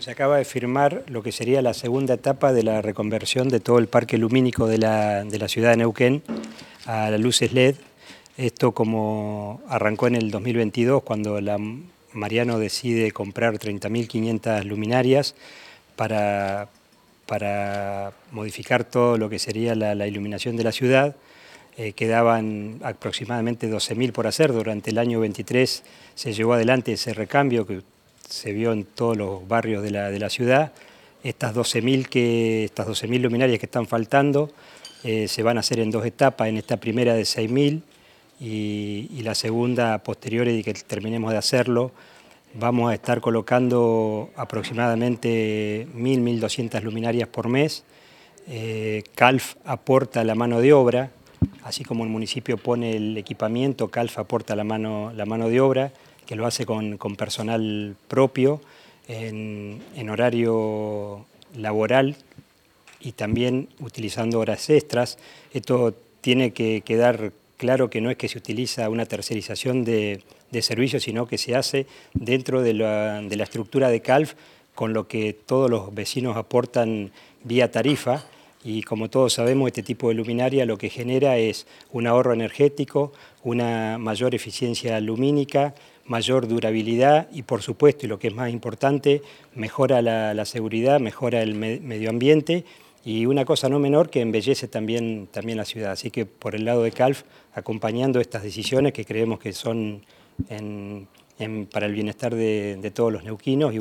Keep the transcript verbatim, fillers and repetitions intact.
Bueno, se acaba de firmar lo que sería la segunda etapa de la reconversión de todo el parque lumínico de la, de la ciudad de Neuquén a las luces L E D. Esto como arrancó en el dos mil veintidós, cuando la Mariano decide comprar treinta mil quinientas luminarias para, para modificar todo lo que sería la, la iluminación de la ciudad. Eh, quedaban aproximadamente doce mil por hacer. Durante el año veintitrés se llevó adelante ese recambio que se vio en todos los barrios de la, de la ciudad. Estas doce mil luminarias que están faltando eh, se van a hacer en dos etapas, en esta primera de seis mil y, y la segunda posterior y que terminemos de hacerlo. Vamos a estar colocando aproximadamente mil, mil doscientas luminarias por mes. Eh, Calf aporta la mano de obra, así como el municipio pone el equipamiento, Calf aporta la mano, la mano de obra, que lo hace con, con personal propio, en, en horario laboral y también utilizando horas extras. Esto tiene que quedar claro que no es que se utiliza una tercerización de, de servicios, sino que se hace dentro de la, de la estructura de Calf, con lo que todos los vecinos aportan vía tarifa. Y como todos sabemos, este tipo de luminaria lo que genera es un ahorro energético, una mayor eficiencia lumínica, mayor durabilidad y, por supuesto, y lo que es más importante, mejora la, la seguridad, mejora el me, medio ambiente y una cosa no menor que embellece también, también la ciudad. Así que por el lado de Calf, acompañando estas decisiones que creemos que son en, en, para el bienestar de, de todos los neuquinos.